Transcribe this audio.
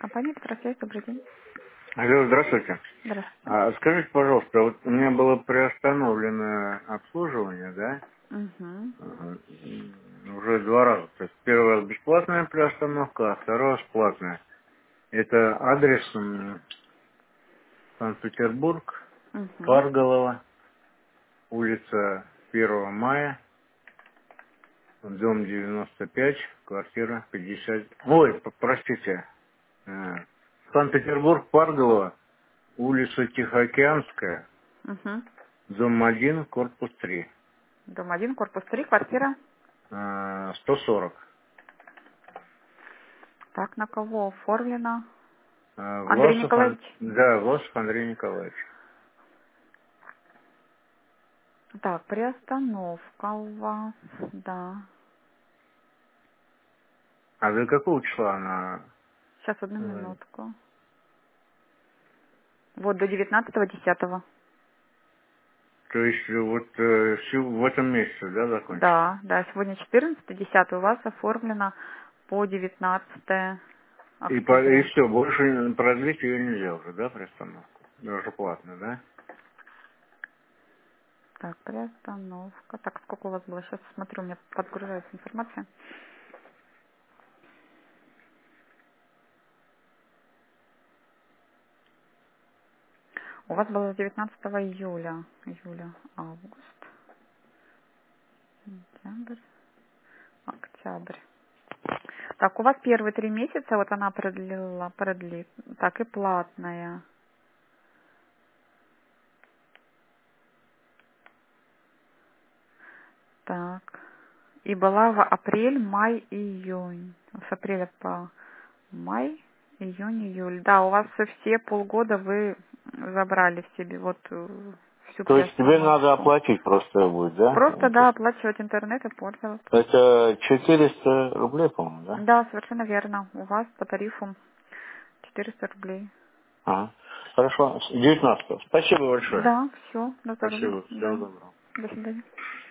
Компания «Петросвязь», добрый день. Алло, здравствуйте. Здравствуйте. Скажите, пожалуйста, вот у меня было приостановлено обслуживание, да, Угу. уже два раза. То есть первый раз бесплатная приостановка, а второй раз платная. Это адрес Санкт-Петербург, Угу. Парголова, улица 1 мая, дом 95, квартира 50. Ой, простите, э, Санкт-Петербург, Парголова, улица Тихоокеанская, Угу. дом 1, корпус 3. Дом 1, корпус 3, квартира. 140. Так, на кого оформлено? Андрей Власов, Николаевич. да, Власов Андрей Николаевич. Так, приостановка у вас, да. А до какого числа она? Сейчас, одну э, минутку. Вот до 19.10. То есть в этом месяце, да, закончится? Да, да, сегодня 14.10 у вас оформлено по 19 И октября. все, больше продлить ее нельзя уже, да, приостановку? Даже платно, да? Так, приостановка. Так, сколько у вас было? Сейчас смотрю, у меня подгружается информация. У вас было с 19 июля. Июля, август, сентябрь, октябрь. Так, у вас первые 3 месяца, вот она продлит. Так, и платная. Так. И была в апрель, май, июнь. С апреля по май, июнь, июль. Да, у вас все полгода вы забрали в себе вот всю То есть тебе надо приостановку. оплатить просто будет, да? Просто, да, оплачивать интернет и пользоваться. Это 400 рублей, по-моему, да? Да, совершенно верно. У вас по тарифу 400 рублей. Ага. Хорошо. 19. Спасибо большое. Да, все, на здоровье. Спасибо. Всего Да, доброго. до свидания.